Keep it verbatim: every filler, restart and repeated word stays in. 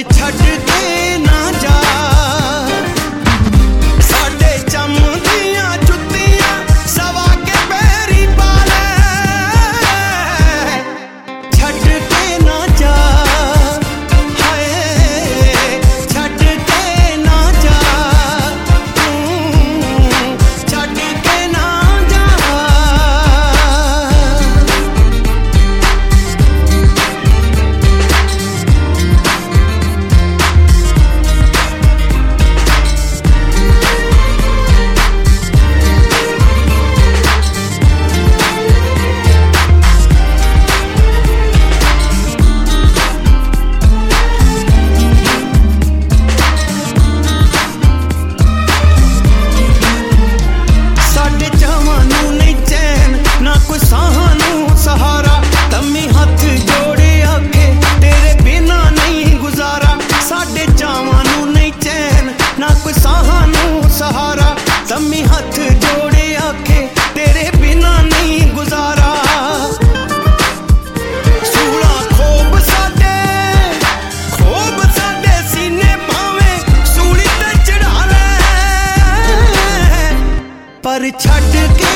छड्ड के ना जा साडे चम दियां जुत्तियां सवा के पैरी पा लै छड्ड के ना जा हाय छड्ड के ना जा तू छड्ड के ना जा सहारा तम्मी हथ जोड़े आखे तेरे बिना नहीं गुजारा साडे चावां नू नहीं चैन ना कोई साहां नू सहारा तम्मी हथ जोड़े आखे तेरे बिना नहीं गुजारा सूला खोब साडे खोब साडे सीने पावे सूली ते चढ़ा ले पर छड्ड के